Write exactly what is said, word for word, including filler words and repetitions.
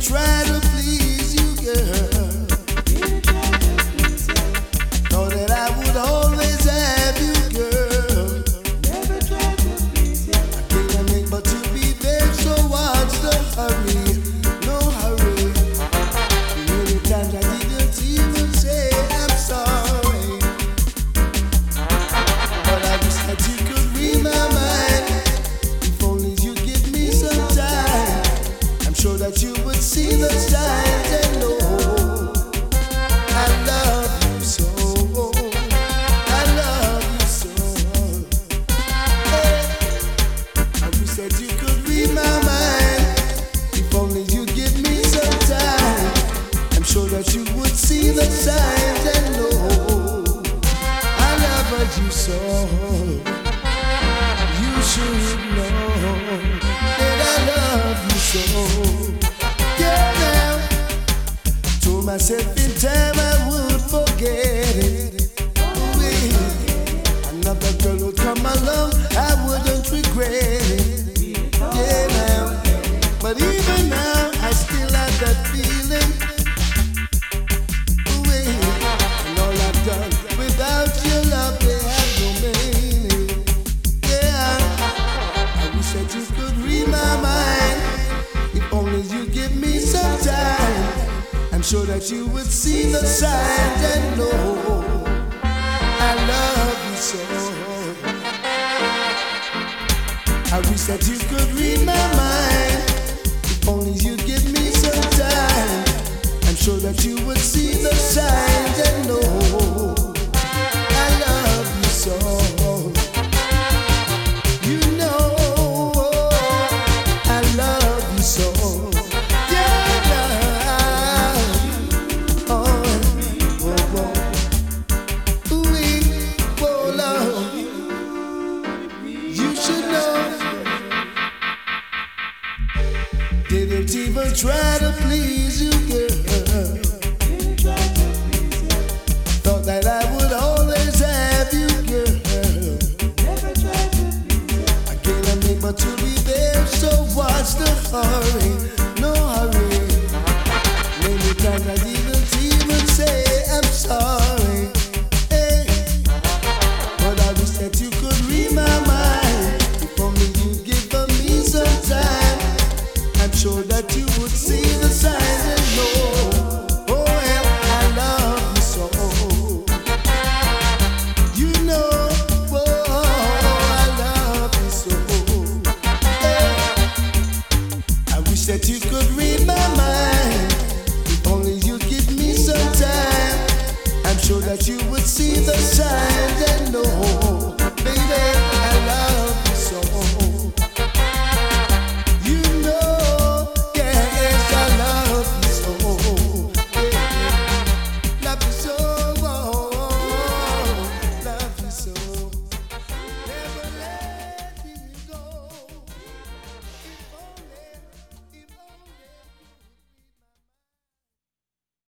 try to please you, girl. Know that I would always have you, girl. I can't make but to be there, so what's the hurry? No hurry. Many times I didn't even say I'm sorry, but I wish that you could read my mind. If only you give me some time, I'm sure that you would see the signs and know I love you so. I love you so. Hey, I wish that you could read my mind. If only you give me some time, I'm sure that you would see the signs and know I love you so. You should know that I love you so. Yeah, now, told myself in time I would forget it. Ooh, another girl would come along, I wouldn't regret it. Yeah, now, but even now I still have that feeling. Ooh, and all I've done without your love, they have no meaning. Yeah, I wish that you could read my mind. If only you give me some time, I'm sure that you would see the signs and know I love you so. I wish that you could read my mind. If only you give me some time, I'm sure that you would see the signs and know I love you so. You know I love you so. Yeah, oh, oh, oh. Ooh-wee, oh, Lord. You should know. Didn't even try to please you, girl. Thought that I would always have you, girl. I can't make but to be there, so what's the hurry?